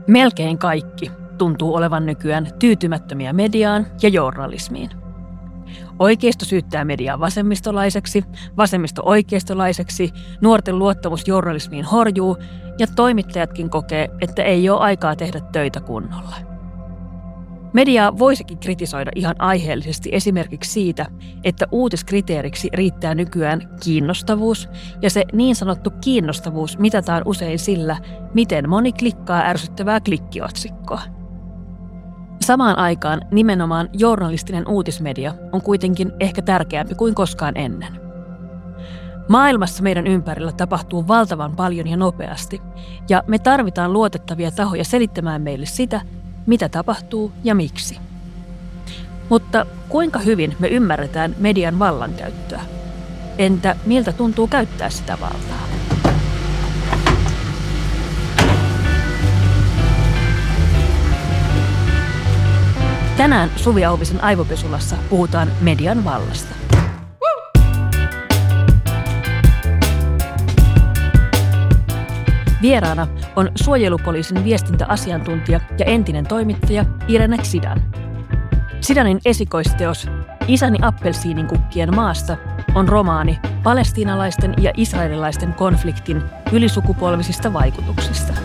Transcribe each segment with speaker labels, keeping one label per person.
Speaker 1: Melkein kaikki tuntuu olevan nykyään tyytymättömiä mediaan ja journalismiin. Oikeisto syyttää mediaa vasemmistolaiseksi, vasemmisto oikeistolaiseksi, nuorten luottamus journalismiin horjuu ja toimittajatkin kokee, että ei ole aikaa tehdä töitä kunnolla. Mediaa voisikin kritisoida ihan aiheellisesti esimerkiksi siitä, että uutiskriteeriksi riittää nykyään kiinnostavuus, ja se niin sanottu kiinnostavuus mitataan usein sillä, miten moni klikkaa ärsyttävää klikkiotsikkoa. Samaan aikaan nimenomaan journalistinen uutismedia on kuitenkin ehkä tärkeämpi kuin koskaan ennen. Maailmassa meidän ympärillä tapahtuu valtavan paljon ja nopeasti, ja me tarvitaan luotettavia tahoja selittämään meille sitä, mitä tapahtuu ja miksi. Mutta kuinka hyvin me ymmärretään median vallankäyttöä? Entä miltä tuntuu käyttää sitä valtaa? Tänään Suvi Auvisen Aivopesulassa puhutaan median vallasta. Vieraana on suojelupoliisin viestintäasiantuntija ja entinen toimittaja Irene Xidan. Xidanin esikoisteos Isäni appelsiininkukkien maasta on romaani palestiinalaisten ja israelilaisten konfliktin ylisukupolvisista vaikutuksista.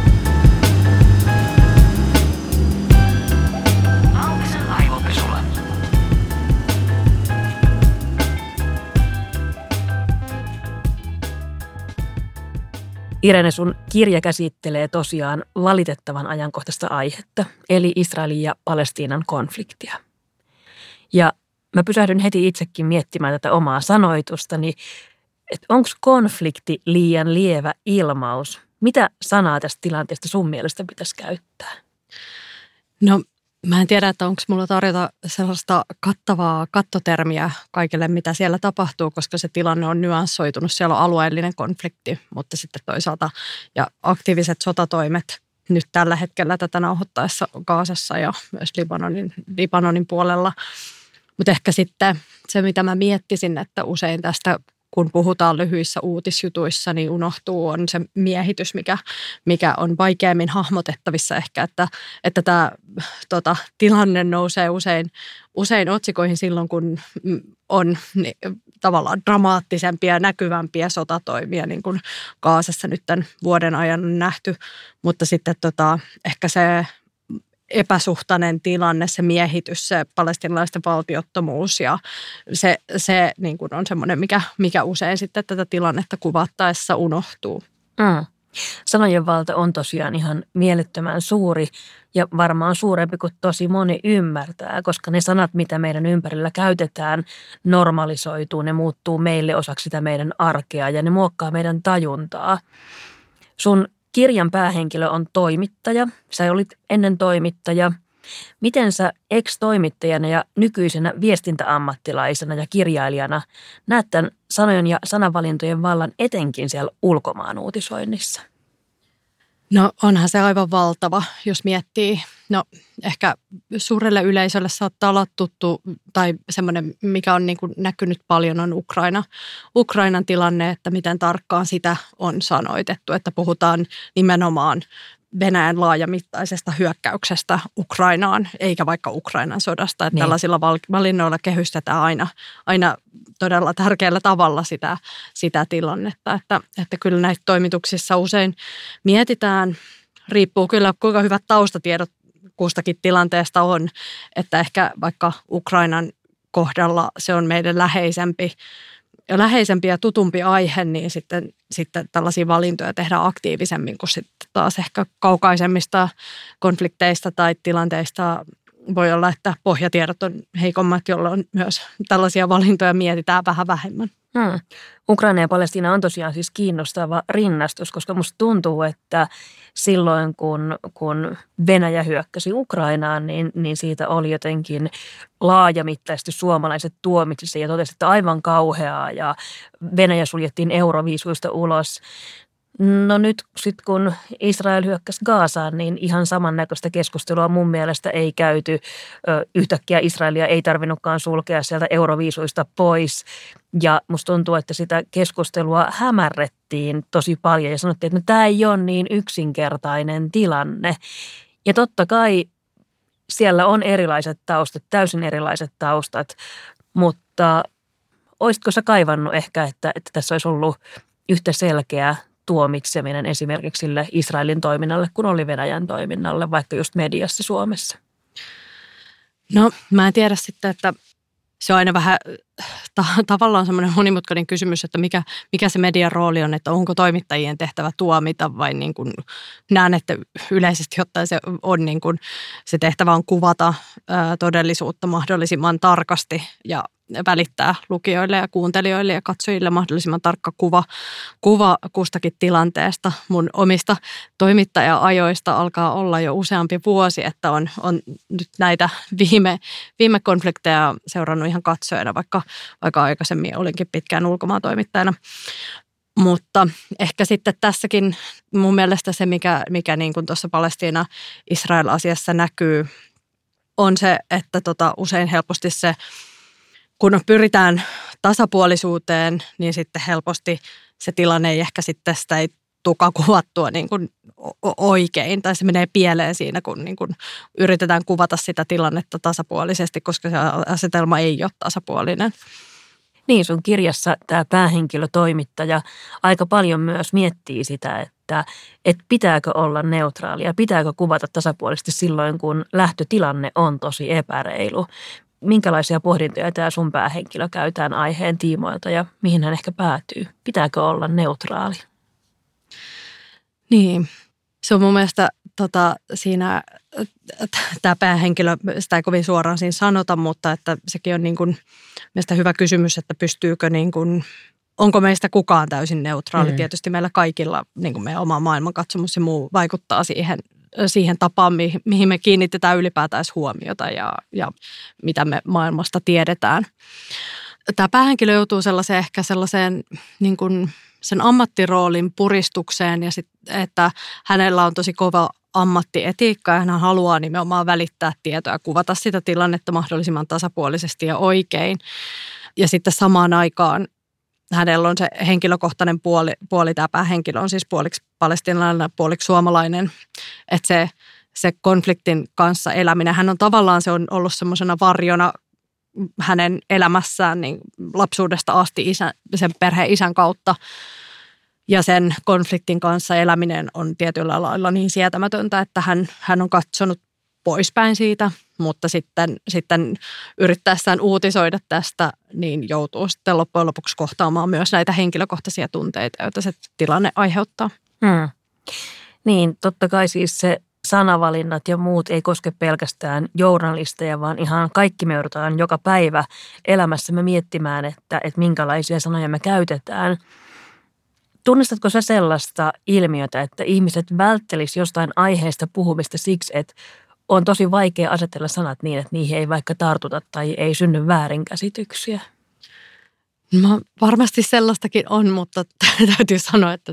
Speaker 1: Auvisen aivopesula. Irene, sun kirja käsittelee tosiaan valitettavan ajankohtaista aihetta, eli Israelin ja Palestiinan konfliktia. Ja mä pysähdyn heti itsekin miettimään tätä omaa sanoitustani, että onko konflikti liian lievä ilmaus? Mitä sanaa tästä tilanteesta sun mielestä pitäisi käyttää?
Speaker 2: No, mä en tiedä, että onko mulla tarjota sellaista kattavaa kattotermiä kaikille, mitä siellä tapahtuu, koska se tilanne on nyanssoitunut. Siellä on alueellinen konflikti, mutta sitten toisaalta ja aktiiviset sotatoimet nyt tällä hetkellä tätä nauhoittaessa Gazassa ja myös Libanonin puolella. Mutta ehkä sitten se, mitä mä miettisin, että usein tästä, kun puhutaan lyhyissä uutisjutuissa, niin unohtuu on se miehitys, mikä on vaikeammin hahmotettavissa ehkä, että tämä tilanne nousee usein otsikoihin silloin, kun on tavallaan dramaattisempia, näkyvämpiä sotatoimia, niin kuin Gazassa nyt tämän vuoden ajan on nähty, mutta sitten ehkä se epäsuhtainen tilanne, se miehitys, se palestiinalaisten valtiottomuus ja se niin kuin on semmoinen, mikä usein sitten tätä tilannetta kuvattaessa unohtuu.
Speaker 1: Sanojen valta on tosiaan ihan mielettömän suuri ja varmaan suurempi kuin tosi moni ymmärtää, koska ne sanat, mitä meidän ympärillä käytetään, normalisoituu, ne muuttuu meille osaksi sitä meidän arkea ja ne muokkaa meidän tajuntaa. Sun kirjan päähenkilö on toimittaja. Sä olit ennen toimittaja. Miten sä ex-toimittajana ja nykyisenä viestintäammattilaisena ja kirjailijana näet tämän sanojen ja sanavalintojen vallan etenkin siellä ulkomaan uutisoinnissa?
Speaker 2: No onhan se aivan valtava, jos miettii. No ehkä suurelle yleisölle saattaa olla tuttu tai semmoinen, mikä on niin kuin näkynyt paljon, on Ukrainan tilanne, että miten tarkkaan sitä on sanoitettu, että puhutaan nimenomaan Venäjän laajamittaisesta hyökkäyksestä Ukrainaan, eikä vaikka Ukrainan sodasta. Että tällaisilla valinnoilla kehystetään aina todella tärkeällä tavalla sitä tilannetta. Että kyllä näissä toimituksissa usein mietitään, riippuu kyllä kuinka hyvät taustatiedot kustakin tilanteesta on, että ehkä vaikka Ukrainan kohdalla se on meidän läheisempi ja tutumpi aihe, niin sitten tällaisia valintoja tehdään aktiivisemmin kuin sitten taas ehkä kaukaisemmista konflikteista tai tilanteista voi olla, että pohjatiedot on heikommat, jolloin myös tällaisia valintoja mietitään vähän vähemmän.
Speaker 1: Ukraina ja Palestiina on tosiaan siis kiinnostava rinnastus, koska musta tuntuu, että silloin kun Venäjä hyökkäsi Ukrainaan, niin siitä oli jotenkin laajamittaisesti suomalaiset tuomitsisi ja totesi, että aivan kauheaa ja Venäjä suljettiin euroviisuista ulos. No nyt sitten kun Israel hyökkäsi Gazaan, niin ihan samannäköistä keskustelua mun mielestä ei käyty. Yhtäkkiä Israelia ei tarvinnutkaan sulkea sieltä euroviisuista pois. Ja musta tuntuu, että sitä keskustelua hämärrettiin tosi paljon ja sanottiin, että no, tämä ei ole niin yksinkertainen tilanne. Ja totta kai siellä on erilaiset taustat, täysin erilaiset taustat, mutta olisitko sä kaivannut ehkä, että tässä olisi ollut yhtä selkeä tuomitseminen esimerkiksi sille Israelin toiminnalle, kun oli Venäjän toiminnalle, vaikka just mediassa Suomessa?
Speaker 2: No mä en tiedä sitten, että se on aina vähän tavallaan semmoinen monimutkainen kysymys, että mikä se median rooli on, että onko toimittajien tehtävä tuomita vai niin kuin näen, että yleisesti ottaen se on niin kuin, se tehtävä on kuvata todellisuutta mahdollisimman tarkasti ja välittää lukijoille ja kuuntelijoille ja katsojille mahdollisimman tarkka kuva kustakin tilanteesta. Mun omista toimittaja-ajoista alkaa olla jo useampi vuosi, että on nyt näitä viime konflikteja seurannut ihan katsojana, vaikka aikaisemmin olinkin pitkään ulkomaantoimittajana. Mutta ehkä sitten tässäkin mun mielestä se, mikä niin kuin tuossa Palestiina-Israel-asiassa näkyy, on se, että usein helposti se, kun pyritään tasapuolisuuteen, niin sitten helposti se tilanne ei ehkä sitten sitä ei tuka kuvattua niin kuin oikein, tai se menee pieleen siinä, kun niin kuin yritetään kuvata sitä tilannetta tasapuolisesti, koska se asetelma ei ole tasapuolinen.
Speaker 1: Niin, sun kirjassa tämä päähenkilötoimittaja aika paljon myös miettii sitä, että pitääkö olla neutraalia, pitääkö kuvata tasapuolisesti silloin, kun lähtötilanne on tosi epäreilu. Minkälaisia pohdintoja tämä sun päähenkilö käy tämän aiheen tiimoilta ja mihin hän ehkä päätyy? Pitääkö olla neutraali?
Speaker 2: Niin, se on mun mielestä siinä, tämä päähenkilö, sitä ei kovin suoraan siinä sanota, mutta että sekin on niin kuin, mielestäni hyvä kysymys, että pystyykö niin kuin, onko meistä kukaan täysin neutraali? Tietysti meillä kaikilla, niin kuin meidän oma maailmankatsomus ja muu vaikuttaa siihen tapaan, mihin me kiinnitetään ylipäätään huomiota ja mitä me maailmasta tiedetään. Tämä päähenkilö joutuu sellaiseen niin kuin sen ammattiroolin puristukseen ja että hänellä on tosi kova ammattietiikka ja hän haluaa nimenomaan välittää tietoa ja kuvata sitä tilannetta mahdollisimman tasapuolisesti ja oikein. Ja sitten samaan aikaan hänellä on se henkilökohtainen puoli, tämä päähenkilö on siis puoliksi palestiinalainen ja puoliksi suomalainen, että se konfliktin kanssa eläminen, hän on tavallaan, se on ollut semmoisena varjona hänen elämässään niin lapsuudesta asti sen perheen isän kautta. Ja sen konfliktin kanssa eläminen on tietyllä lailla niin sietämätöntä, että hän on katsonut poispäin siitä, mutta sitten yrittäessään uutisoida tästä, niin joutuu sitten loppujen lopuksi kohtaamaan myös näitä henkilökohtaisia tunteita, joita se tilanne aiheuttaa.
Speaker 1: Niin, totta kai siis se sanavalinnat ja muut ei koske pelkästään journalisteja, vaan ihan kaikki me joudutaan joka päivä elämässämme miettimään, että minkälaisia sanoja me käytetään. Tunnistatko sä sellaista ilmiötä, että ihmiset välttelisivät jostain aiheesta puhumista siksi, että on tosi vaikea asetella sanat niin, että niihin ei vaikka tartuta tai ei synny väärinkäsityksiä?
Speaker 2: No, varmasti sellaistakin on, mutta täytyy sanoa, että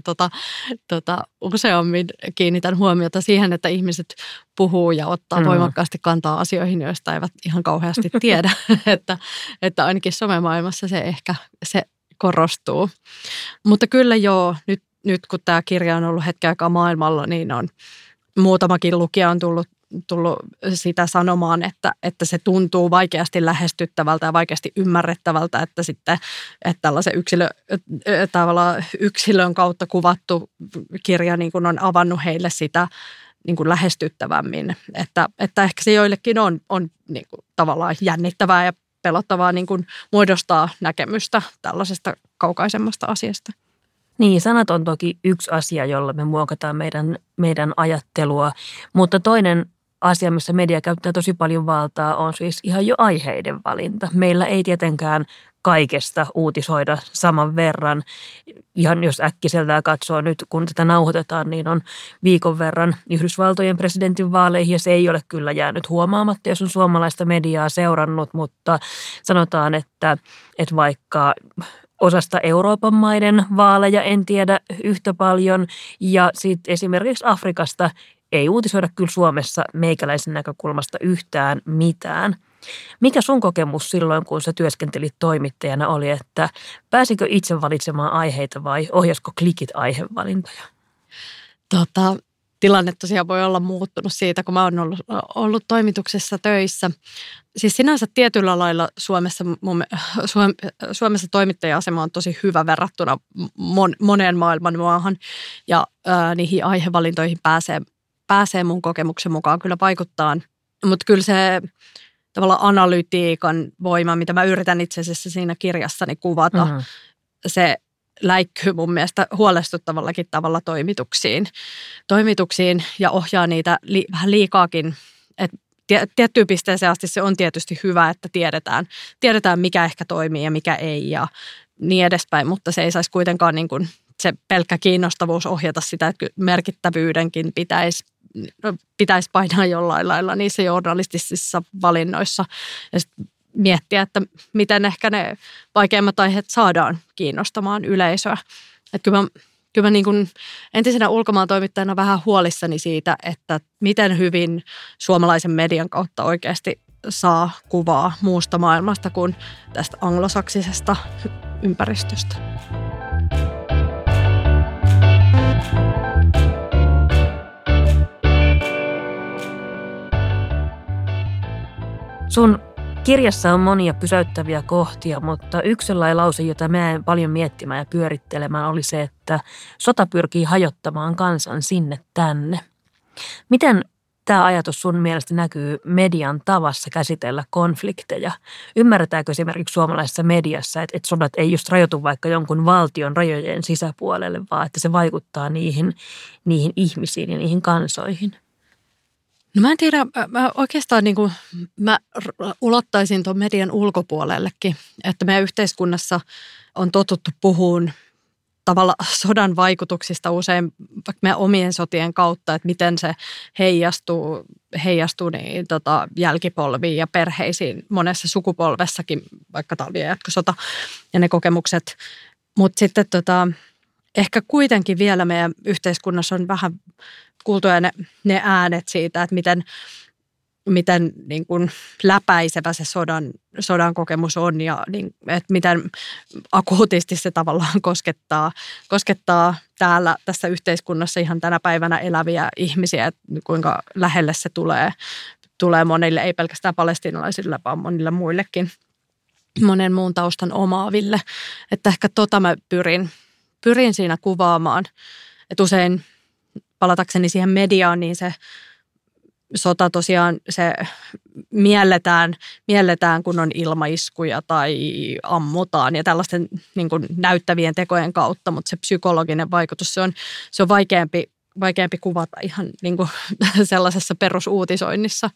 Speaker 2: useammin kiinnitän huomiota siihen, että ihmiset puhuu ja ottaa voimakkaasti kantaa asioihin, joista eivät ihan kauheasti tiedä, että ainakin somemaailmassa se korostuu. Mutta kyllä joo, nyt kun tämä kirja on ollut hetken aikaa maailmalla, niin on muutamakin lukija on tullut sitä sanomaan, että se tuntuu vaikeasti lähestyttävältä ja vaikeasti ymmärrettävältä, että sitten että tällaisen yksilön kautta kuvattu kirja niin kuin on avannut heille sitä niin kuin lähestyttävämmin. Että ehkä se joillekin on niin kuin tavallaan jännittävää ja pelottavaa niin kuin muodostaa näkemystä tällaisesta kaukaisemmasta asiasta.
Speaker 1: Niin, sanat on toki yksi asia, jolla me muokataan meidän ajattelua, mutta toinen asia, missä media käyttää tosi paljon valtaa, on siis ihan jo aiheiden valinta. Meillä ei tietenkään kaikesta uutisoida saman verran. Ihan jos äkkiseltään katsoo nyt, kun tätä nauhoitetaan, niin on viikon verran Yhdysvaltojen presidentinvaaleihin ja se ei ole kyllä jäänyt huomaamatta, jos on suomalaista mediaa seurannut, mutta sanotaan, että vaikka osasta Euroopan maiden vaaleja en tiedä yhtä paljon ja sitten esimerkiksi Afrikasta ei uutisoida kyllä Suomessa meikäläisen näkökulmasta yhtään mitään. Mikä sun kokemus silloin, kun sä työskentelit toimittajana oli, että pääsikö itse valitsemaan aiheita vai ohjasko klikit aihevalintoja?
Speaker 2: Tilanne tosiaan voi olla muuttunut siitä, kun mä oon ollut toimituksessa töissä. Siis sinänsä tietyllä lailla Suomessa toimittaja-asema on tosi hyvä verrattuna moneen maailman maahan ja niihin aihevalintoihin pääsee mun kokemuksen mukaan kyllä vaikuttaa. Mutta kyllä se tavallaan analytiikan voima, mitä mä yritän itse asiassa siinä kirjassani kuvata, se läikkyy mun mielestä huolestuttavallakin tavalla toimituksiin ja ohjaa niitä vähän liikaakin. Tiettyyn pisteeseen asti se on tietysti hyvä, että tiedetään mikä ehkä toimii ja mikä ei ja niin edespäin, mutta se ei saisi kuitenkaan niin kuin se pelkkä kiinnostavuus ohjata sitä, että merkittävyydenkin pitäisi painaa jollain lailla niissä journalistisissa valinnoissa ja miettiä, että miten ehkä ne vaikeimmat aiheet saadaan kiinnostamaan yleisöä. Että kyllä mä niin kuin entisenä ulkomaantoimittajana vähän huolissani siitä, että miten hyvin suomalaisen median kautta oikeasti saa kuvaa muusta maailmasta kuin tästä anglosaksisesta ympäristöstä.
Speaker 1: Sun kirjassa on monia pysäyttäviä kohtia, mutta yksi sellainen lause, jota mä en paljon miettimään ja pyörittelemään, oli se, että sota pyrkii hajottamaan kansan sinne tänne. Miten tämä ajatus sun mielestä näkyy median tavassa käsitellä konflikteja? Ymmärretäänkö esimerkiksi suomalaisessa mediassa, että sodat ei just rajoitu vaikka jonkun valtion rajojen sisäpuolelle, vaan että se vaikuttaa niihin ihmisiin ja niihin kansoihin?
Speaker 2: No mä en tiedä, mä oikeastaan niin kuin, mä ulottaisin tuon median ulkopuolellekin, että meidän yhteiskunnassa on totuttu puhumaan tavalla sodan vaikutuksista usein vaikka meidän omien sotien kautta, että miten se heijastuu niin, jälkipolviin ja perheisiin monessa sukupolvessakin, vaikka talvi- ja jatkosota ja ne kokemukset. Mutta sitten ehkä kuitenkin vielä meidän yhteiskunnassa on vähän kuultuja ne äänet siitä, että miten niin kuin läpäisevä se sodan kokemus on ja niin, että miten akuutisti se tavallaan koskettaa tässä yhteiskunnassa ihan tänä päivänä eläviä ihmisiä, että kuinka lähelle se tulee monille, ei pelkästään palestiinalaisille, vaan monille muillekin, monen muun taustan omaaville. Että ehkä mä pyrin siinä kuvaamaan, että usein palatakseni siihen mediaan, niin se sota tosiaan se mielletään, kun on ilmaiskuja tai ammutaan ja tällaisten niin kuin näyttävien tekojen kautta, mutta se psykologinen vaikutus, se on vaikeampi kuvata ihan niin kuin sellaisessa perusuutisoinnissa.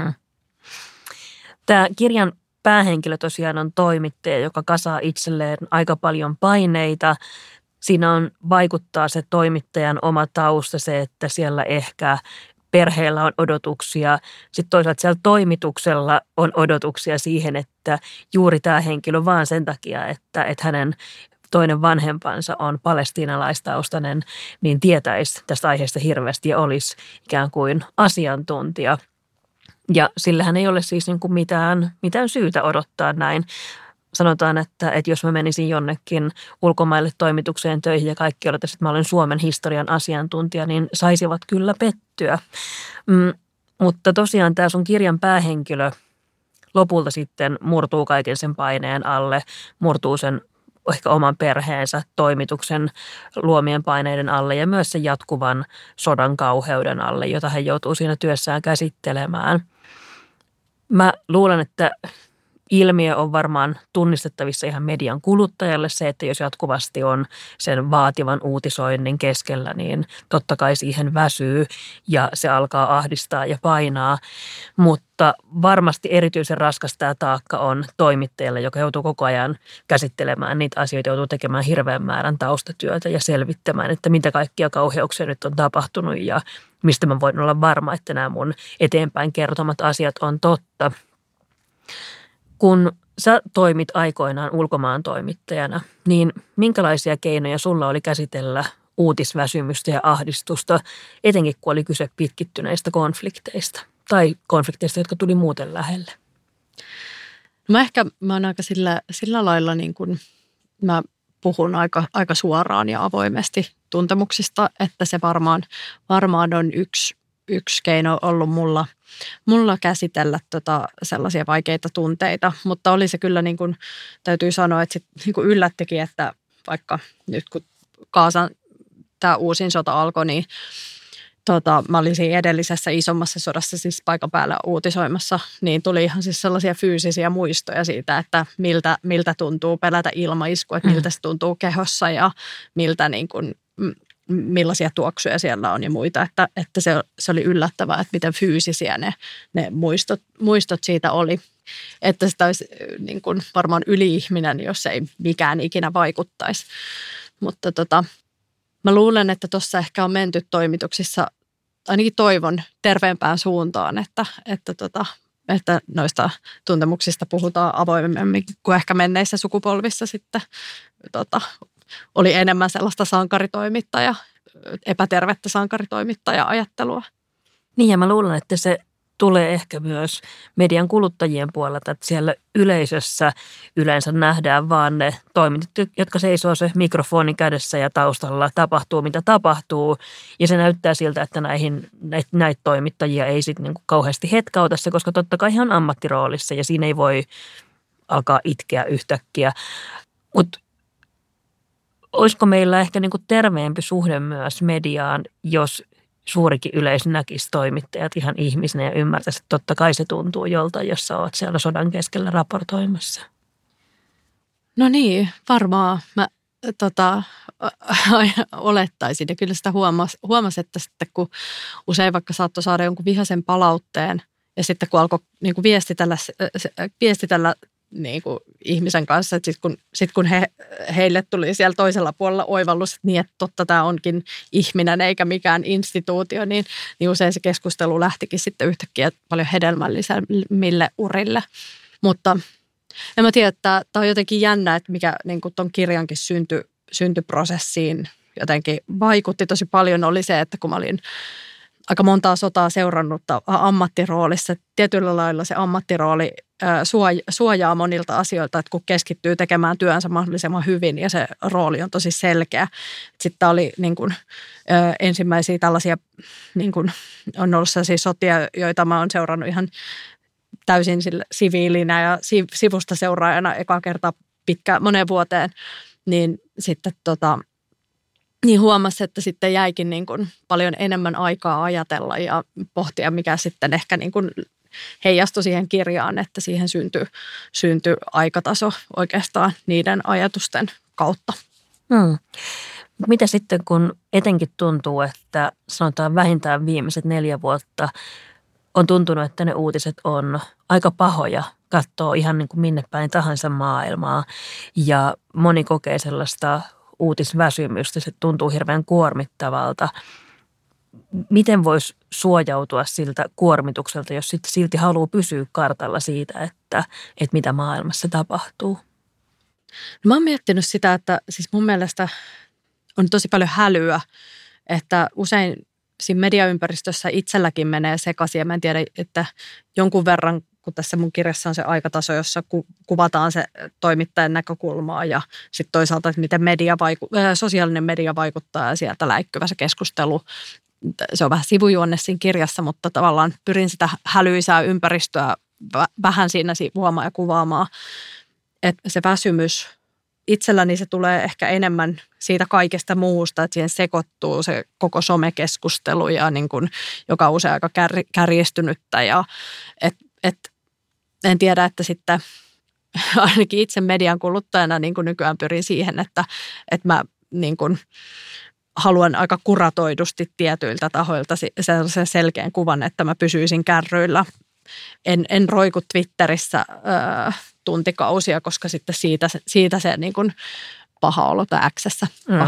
Speaker 1: Tämä kirjan päähenkilö tosiaan on toimittaja, joka kasaa itselleen aika paljon paineita. Siinä vaikuttaa se toimittajan oma tausta, se, että siellä ehkä perheellä on odotuksia. Sitten toisaalta siellä toimituksella on odotuksia siihen, että juuri tämä henkilö vaan sen takia, että hänen toinen vanhempansa on palestiinalaistaustainen, niin tietäisi tästä aiheesta hirveästi ja olisi ikään kuin asiantuntija. Ja sillähän ei ole siis niin kuin mitään syytä odottaa näin. Sanotaan, että jos mä menisin jonnekin ulkomaille toimitukseen töihin ja kaikki odottaisivat, että mä olen Suomen historian asiantuntija, niin saisivat kyllä pettyä. Mutta tosiaan tämä sun kirjan päähenkilö lopulta sitten murtuu kaiken sen paineen alle, murtuu sen ehkä oman perheensä toimituksen luomien paineiden alle ja myös sen jatkuvan sodan kauheuden alle, jota hän joutuu siinä työssään käsittelemään. Mä luulen, että ilmiö on varmaan tunnistettavissa ihan median kuluttajalle se, että jos jatkuvasti on sen vaativan uutisoinnin keskellä, niin totta kai siihen väsyy ja se alkaa ahdistaa ja painaa. Mutta varmasti erityisen raskas tämä taakka on toimittajalle, joka joutuu koko ajan käsittelemään niitä asioita, joutuu tekemään hirveän määrän taustatyötä ja selvittämään, että mitä kaikkia kauheuksia nyt on tapahtunut ja mistä mä voin olla varma, että nämä mun eteenpäin kertomat asiat on totta. Kun sä toimit aikoinaan ulkomaan toimittajana, niin minkälaisia keinoja sulla oli käsitellä uutisväsymystä ja ahdistusta, etenkin kun oli kyse pitkittyneistä konflikteista tai konflikteista, jotka tuli muuten lähelle?
Speaker 2: Mä oon aika sillä lailla niin kuin mä puhun aika suoraan ja avoimesti tuntemuksista, että se varmaan on yksi keino ollut mulla käsitellä sellaisia vaikeita tunteita, mutta oli se kyllä niin kuin, täytyy sanoa, että sit niin kuin yllättikin, että vaikka nyt kun Gazan tämä uusin sota alkoi, niin mä olin siinä edellisessä isommassa sodassa siis paikan päällä uutisoimassa, niin tuli ihan siis sellaisia fyysisiä muistoja siitä, että miltä tuntuu pelätä ilmaiskua, että miltä se tuntuu kehossa ja miltä niin kuin, millaisia tuoksuja siellä on ja muita, että se oli yllättävää, että miten fyysisiä ne muistot siitä oli. Että sitä olisi niin kuin varmaan yli-ihminen, jos ei mikään ikinä vaikuttaisi. Mutta mä luulen, että tuossa ehkä on menty toimituksissa, ainakin toivon, terveempään suuntaan, että noista tuntemuksista puhutaan avoimemmin kuin ehkä menneissä sukupolvissa sitten oli enemmän sellaista epätervettä sankaritoimittaja-ajattelua.
Speaker 1: Niin ja mä luulen, että se tulee ehkä myös median kuluttajien puolelta, että siellä yleisössä yleensä nähdään vaan ne toimittajat, jotka seisoo se mikrofoni kädessä ja taustalla tapahtuu mitä tapahtuu. Ja se näyttää siltä, että näitä toimittajia ei sitten niinku kauheasti hetkauta se, koska totta kai ihan ammattiroolissa ja siinä ei voi alkaa itkeä yhtäkkiä. Mutta olisiko meillä ehkä niinku terveempi suhde myös mediaan, jos suurikin yleisö näkisi toimittajat ihan ihmisenä ja ymmärtäisi, että totta kai se tuntuu joltain, jos sä oot siellä sodan keskellä raportoimassa.
Speaker 2: No niin, varmaan mä olettaisin. Ja kyllä sitä huomasi, että sitten kun usein vaikka saattoi saada jonkun vihaisen palautteen ja sitten kun alkoi niin kuin viestitellä niin kuin ihmisen kanssa, että sitten kun heille tuli siellä toisella puolella oivallus, että niin, että totta tämä onkin ihminen eikä mikään instituutio, niin usein se keskustelu lähtikin sitten yhtäkkiä paljon hedelmällisemmille urille. Mutta en mä tiedä, että tämä on jotenkin jännä, että mikä niin kuin ton kirjankin syntyprosessiin jotenkin vaikutti tosi paljon oli se, että kun mä olin aika montaa sotaa seurannut ammattiroolissa. Tietyllä lailla se ammattirooli suojaa monilta asioilta, että kun keskittyy tekemään työnsä mahdollisimman hyvin ja se rooli on tosi selkeä. Sitten oli niin kuin, ensimmäisiä tällaisia, niin kuin, on ollut sellaisia sotia, joita mä oon seurannut ihan täysin siviilinä ja sivusta seuraajana eka kertaa moneen vuoteen, niin sitten niin huomasi, että sitten jäikin niin kuin paljon enemmän aikaa ajatella ja pohtia, mikä sitten ehkä niin kuin heijastui siihen kirjaan, että siihen syntyi aikataso oikeastaan niiden ajatusten kautta.
Speaker 1: Mitä sitten, kun etenkin tuntuu, että sanotaan vähintään viimeiset 4 vuotta on tuntunut, että ne uutiset on aika pahoja, katsoo ihan niin kuin minne päin tahansa maailmaa ja moni kokee sellaista uutisväsymystä, se tuntuu hirveän kuormittavalta. Miten voisi suojautua siltä kuormitukselta, jos silti haluaa pysyä kartalla siitä, että mitä maailmassa tapahtuu?
Speaker 2: Mä oon miettinyt sitä, että siis mun mielestä on tosi paljon hälyä, että usein siinä mediaympäristössä itselläkin menee sekaisin ja mä en tiedä, että jonkun verran, kun tässä mun kirjassa on se aikataso, jossa kuvataan se toimittajan näkökulmaa ja sitten toisaalta, että miten sosiaalinen media vaikuttaa ja sieltä läikkyvä se keskustelu. Se on vähän sivujuonne siinä kirjassa, mutta tavallaan pyrin sitä hälyisää ympäristöä vähän siinä sivuamaan ja kuvaamaan, että se väsymys itselläni se tulee ehkä enemmän siitä kaikesta muusta, että siihen sekoittuu se koko somekeskustelu ja niin kuin, joka on usein aika kärjistynyttä ja en tiedä, että sitten ainakin itse median kuluttajana niin kuin nykyään pyrin siihen, että mä niin kuin haluan aika kuratoidusti tietyiltä tahoilta sellaisen selkeän kuvan, että mä pysyisin kärryillä. En roiku Twitterissä tuntikausia, koska sitten siitä se niin kuin paha olo tai äksessä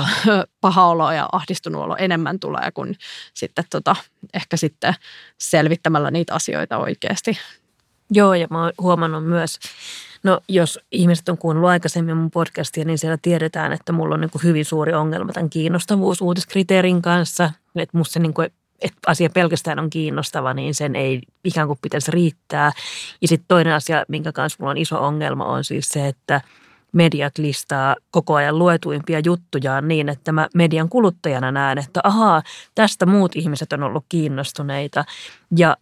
Speaker 2: paha olo ja ahdistunut olo enemmän tulee kuin sitten ehkä sitten selvittämällä niitä asioita oikeasti.
Speaker 1: Joo, ja mä oon huomannut myös, no jos ihmiset on kuunnellut aikaisemmin mun podcastia, niin siellä tiedetään, että mulla on niin kuin hyvin suuri ongelma tämän kiinnostavuus-uutiskriteerin kanssa. Että musta se niin kuin, että asia pelkästään on kiinnostava, niin sen ei ikään kuin pitäisi riittää. Ja sitten toinen asia, minkä kanssa mulla on iso ongelma, on siis se, että mediat listaa koko ajan luetuimpia juttujaan niin, että mä median kuluttajana näen, että ahaa, tästä muut ihmiset on ollut kiinnostuneita. Ja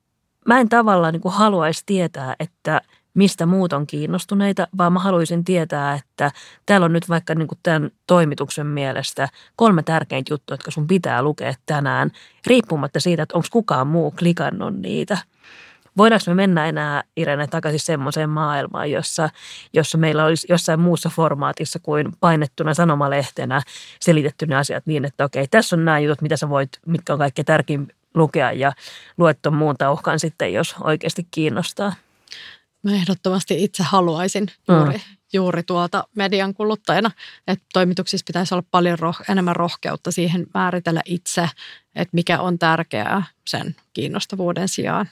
Speaker 1: mä en tavallaan niin kuin haluaisi tietää, että mistä muut on kiinnostuneita, vaan mä haluaisin tietää, että täällä on nyt vaikka niin kuin tämän toimituksen mielestä 3 tärkeintä juttua, jotka sun pitää lukea tänään, riippumatta siitä, että onko kukaan muu klikannut niitä. Voidaanko me mennä enää, Irene, takaisin semmoiseen maailmaan, jossa meillä olisi jossain muussa formaatissa kuin painettuna sanomalehtenä selitetty ne asiat niin, että okei, tässä on nämä jutut, mitä sä voit, mitkä on kaikkein tärkein lukea ja luet ton muun tauhkan sitten, jos oikeasti kiinnostaa.
Speaker 2: Mä ehdottomasti itse haluaisin juuri tuota median kuluttajana, että toimituksissa pitäisi olla paljon enemmän rohkeutta siihen määritellä itse, että mikä on tärkeää sen kiinnostavuuden sijaan.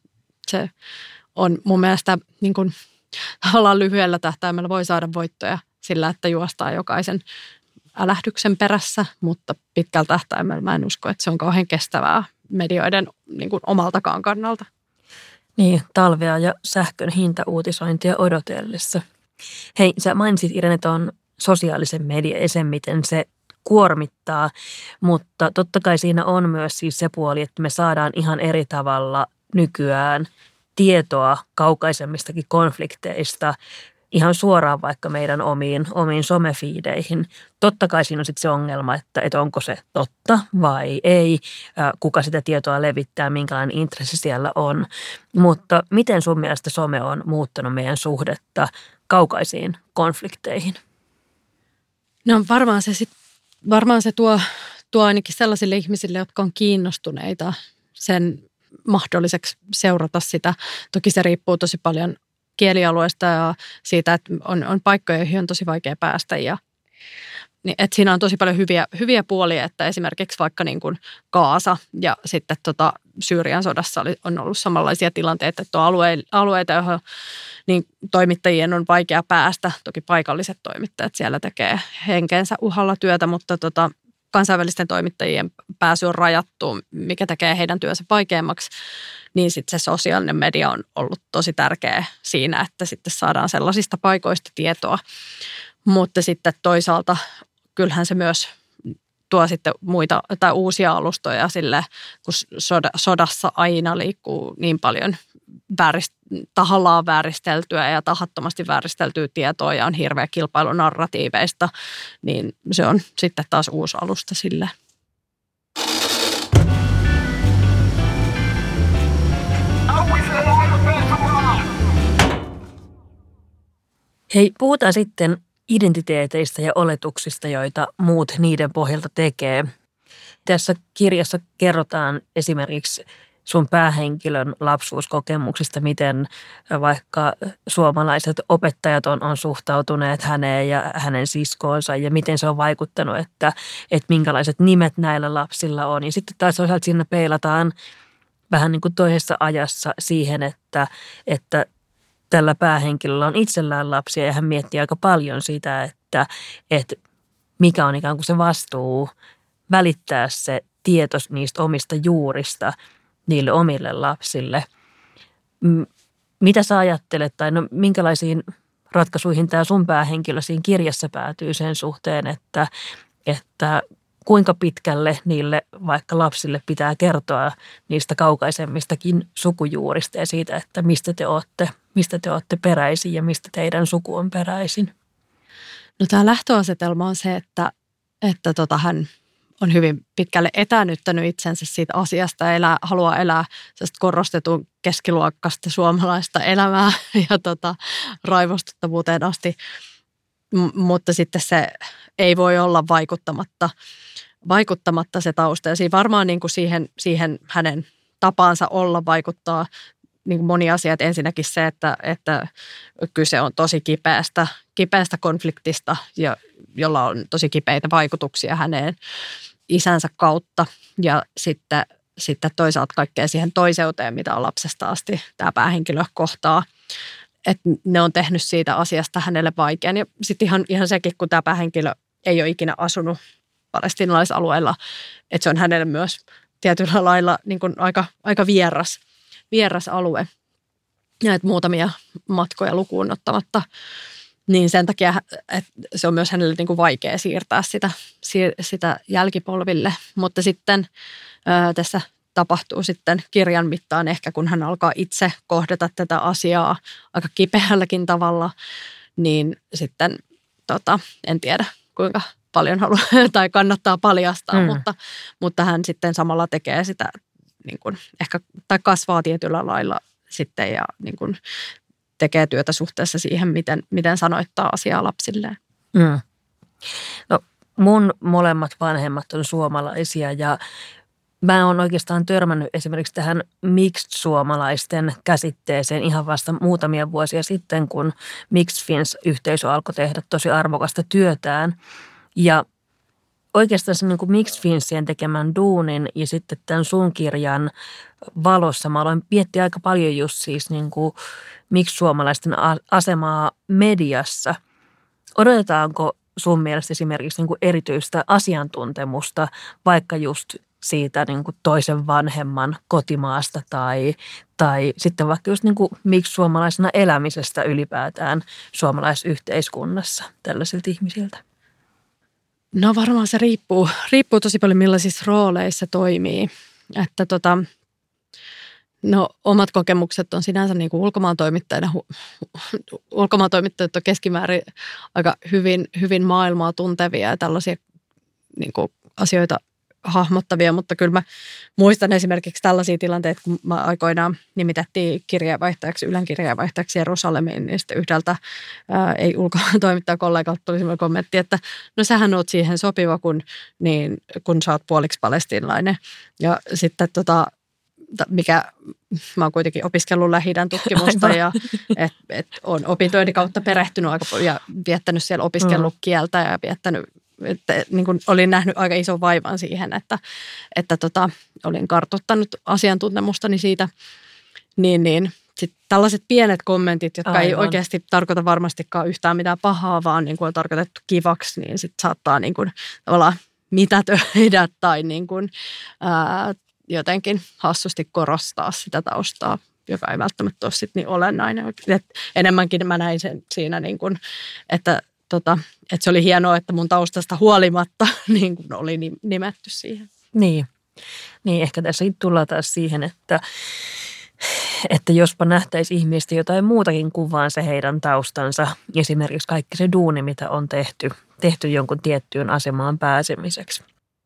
Speaker 2: Se on mun mielestä niin kuin, tavallaan lyhyellä tähtäimellä voi saada voittoja sillä, että juostaa jokaisen älähdyksen perässä, mutta pitkällä tähtäimellä mä en usko, että se on kauhean kestävää medioiden niin kuin omaltakaan kannalta.
Speaker 1: Niin, talvea ja sähkön hintauutisointia odotellessa. Hei, sä mainitsit, Irene, tuon sosiaalisen median ja sen, miten se kuormittaa, mutta totta kai siinä on myös siis se puoli, että me saadaan ihan eri tavalla nykyään tietoa kaukaisemmistakin konflikteista ihan suoraan vaikka meidän omiin somefiideihin. Totta kai siinä on sitten se ongelma, että onko se totta vai ei, kuka sitä tietoa levittää, minkälainen intressi siellä on. Mutta miten sun mielestä some on muuttanut meidän suhdetta kaukaisiin konflikteihin?
Speaker 2: No varmaan se tuo ainakin sellaisille ihmisille, jotka on kiinnostuneita sen mahdolliseksi seurata sitä. Toki se riippuu tosi paljon kielialueesta ja siitä, että on paikkoja, joihin on tosi vaikea päästä. Että siinä on tosi paljon hyviä puolia, että esimerkiksi vaikka niin kuin Gaasa ja sitten Syyrian sodassa on ollut samanlaisia tilanteita, että on alueita, joihin niin toimittajien on vaikea päästä. Toki paikalliset toimittajat siellä tekee henkensä uhalla työtä, mutta kansainvälisten toimittajien pääsy on rajattu, mikä tekee heidän työnsä vaikeammaksi, niin sitten se sosiaalinen media on ollut tosi tärkeä siinä, että sitten saadaan sellaisista paikoista tietoa. Mutta sitten toisaalta kyllähän se myös tuo sitten muita tai uusia alustoja sille, kun sodassa aina liikkuu niin paljon tahallaan vääristeltyä ja tahattomasti vääristeltyä tietoa ja on hirveä kilpailu narratiiveista, niin se on sitten taas uusi alusta sille.
Speaker 1: Hei, puhutaan sitten identiteeteistä ja oletuksista, joita muut niiden pohjalta tekee. Tässä kirjassa kerrotaan esimerkiksi sun päähenkilön lapsuuskokemuksista, miten vaikka suomalaiset opettajat on suhtautuneet häneen ja hänen siskoonsa ja miten se on vaikuttanut, että minkälaiset nimet näillä lapsilla on. Ja sitten taas toisaalta siinä peilataan vähän niin kuin toisessa ajassa siihen, että tällä päähenkilöllä on itsellään lapsia ja hän miettii aika paljon sitä, että mikä on ikään kuin se vastuu välittää se tieto niistä omista juurista niille omille lapsille. Mitä sä ajattelet tai no, minkälaisiin ratkaisuihin tämä sun päähenkilö siinä kirjassa päätyy sen suhteen, että kuinka pitkälle niille vaikka lapsille pitää kertoa niistä kaukaisemmistakin sukujuurista ja siitä, että mistä te olette peräisin ja mistä teidän suku on peräisin?
Speaker 2: No tämä lähtöasetelma on se, että hän on hyvin pitkälle etäännyttänyt itsensä siitä asiasta ja haluaa elää korostetun keskiluokkaista suomalaista elämää ja raivostuttavuuteen asti, mutta sitten se ei voi olla vaikuttamatta se tausta. Ja siinä varmaan niin kuin siihen hänen tapaansa olla vaikuttaa niin kuin moni asia. Että ensinnäkin se, että kyse on tosi kipeästä konfliktista, jolla on tosi kipeitä vaikutuksia häneen isänsä kautta. Ja sitten toisaalta kaikkea siihen toiseuteen, mitä on lapsesta asti tämä päähenkilö kohtaa. Että ne on tehnyt siitä asiasta hänelle vaikean. Ja sitten ihan sekin, kun tämä päähenkilö ei ole ikinä asunut palestiinalaisalueella, että se on hänelle myös tietyllä lailla niin kuin aika vieras alue. Ja että muutamia matkoja lukuun ottamatta, niin sen takia että se on myös hänelle niin kuin vaikea siirtää sitä jälkipolville. Mutta sitten tässä tapahtuu sitten kirjan mittaan ehkä, kun hän alkaa itse kohdata tätä asiaa aika kipeälläkin tavalla, niin sitten en tiedä kuinka paljon haluaa tai kannattaa paljastaa, mutta hän sitten samalla tekee sitä niin kuin ehkä, tai kasvaa tietyllä lailla sitten ja niin kuin tekee työtä suhteessa siihen, miten sanoittaa asiaa lapsilleen.
Speaker 1: No, mun molemmat vanhemmat on suomalaisia ja mä oon oikeastaan törmännyt esimerkiksi tähän mixed-suomalaisten käsitteeseen ihan vasta muutamia vuosia sitten, kun Mixed Finns-yhteisö alkoi tehdä tosi arvokasta työtään. Ja oikeastaan se niin kuin Mixed Finnsien tekemän duunin ja sitten tämän sun kirjan valossa mä aloin miettiä aika paljon just siis niin kuin mixed-suomalaisten asemaa mediassa. Odotetaanko sun mielestä esimerkiksi niin kuin erityistä asiantuntemusta vaikka just siitä niin kuin toisen vanhemman kotimaasta tai sitten vaikka just niin kuin mixed-suomalaisena elämisestä ylipäätään suomalaisyhteiskunnassa tällaisilta ihmisiltä?
Speaker 2: No varmaan se riippuu tosi paljon millaisissa rooleissa toimii. Että no omat kokemukset on sinänsä niin kuin ulkomaantoimittajina. Ulkomaantoimittajat on keskimäärin aika hyvin maailmaa tuntevia ja tällaisia niin kuin asioita hahmottavia, mutta kyllä mä muistan esimerkiksi tällaisia tilanteita, kun mä aikoinaan nimitettiin kirjeenvaihtajaksi, Ylen kirjeenvaihtajaksi Jerusalemiin, niin sitten yhdeltä ei ulkomaantoimittajakollegalta tuli semmoinen kommentti, että no sähän oot siihen sopiva, kun sä oot puoliksi palestiinalainen. Ja sitten mä oon kuitenkin opiskellut Lähi-idän tutkimusta ja on opintojen kautta perehtynyt ja viettänyt siellä opiskellukieltä ja että niin kuin olin nähnyt aika ison vaivan siihen, että olin kartoittanut asiantuntemustani siitä, niin sitten tällaiset pienet kommentit, jotka ei oikeasti tarkoita varmastikaan yhtään mitään pahaa, vaan niin kuin on tarkoitettu kivaksi, niin sitten saattaa niin kuin tavallaan mitätöidä tai niin kuin, jotenkin hassusti korostaa sitä taustaa, joka ei välttämättä ole sitten niin olennainen. Et enemmänkin mä näin sen siinä, niin kuin, että se oli hienoa, että mun taustasta huolimatta niin kuin oli nimetty siihen.
Speaker 1: Niin, ehkä tässä tullaan taas siihen, että jospa nähtäisi ihmistä jotain muutakin kuin vaan se heidän taustansa. Esimerkiksi kaikki se duuni, mitä on tehty jonkun tiettyyn asemaan pääsemiseksi.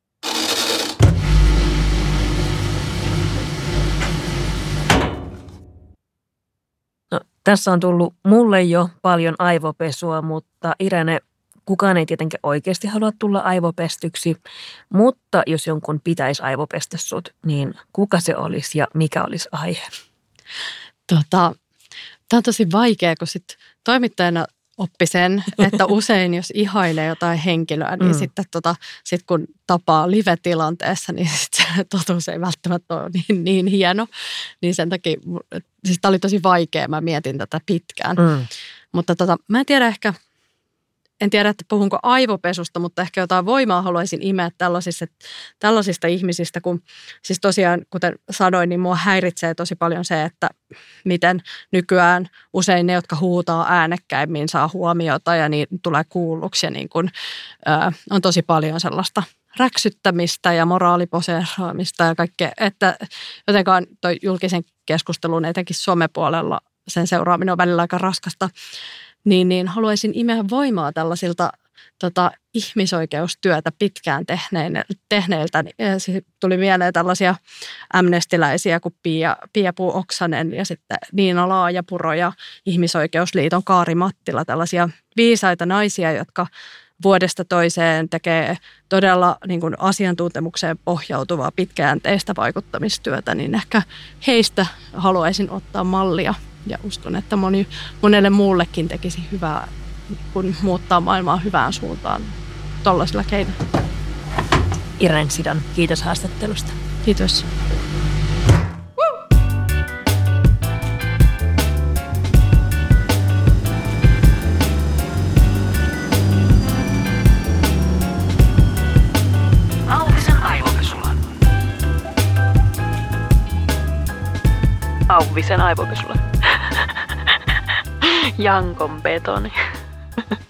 Speaker 1: No, tässä on tullut mulle jo paljon aivopesua, mutta Irene, kukaan ei tietenkään oikeasti halua tulla aivopestyksi, mutta jos jonkun pitäisi aivopestä sut, niin kuka se olisi ja mikä olisi aihe?
Speaker 2: Tämä on tosi vaikea, kun sit toimittajana oppi sen, että usein jos ihailee jotain henkilöä, niin sitten sit kun tapaa live-tilanteessa, niin sit se totuus ei välttämättä ole niin hieno. Niin sen takia, siis tämä oli tosi vaikea, mä mietin tätä pitkään. Mutta mä en tiedä, että puhunko aivopesusta, mutta ehkä jotain voimaa haluaisin imeä tällaisista ihmisistä, kun siis tosiaan, kuten sanoin, niin mua häiritsee tosi paljon se, että miten nykyään usein ne, jotka huutaa äänekkäimmin, saa huomiota ja niin tulee kuulluksi ja niin kuin, on tosi paljon sellaista räksyttämistä ja moraaliposeeraamista ja kaikkea, että jotenkaan toi julkisen keskustelun, etenkin somepuolella, sen seuraaminen on välillä aika raskasta. Niin haluaisin imeä voimaa tällaisilta ihmisoikeustyötä pitkään tehneiltä. Tuli mieleen tällaisia amnestiläisiä kuin Pia Puu-Oksanen ja sitten Niina Laajapuro ja Ihmisoikeusliiton Kaari Mattila, tällaisia viisaita naisia, jotka vuodesta toiseen tekee todella niin kuin asiantuntemukseen pohjautuvaa pitkäjänteistä vaikuttamistyötä, niin ehkä heistä haluaisin ottaa mallia ja uskon, että monelle muullekin tekisi hyvää, kun muuttaa maailmaa hyvään suuntaan tuollaisilla keinoilla.
Speaker 1: Irene Sidan, kiitos haastattelusta.
Speaker 2: Kiitos.
Speaker 1: Auvisen aivopesula. Jankon betoni.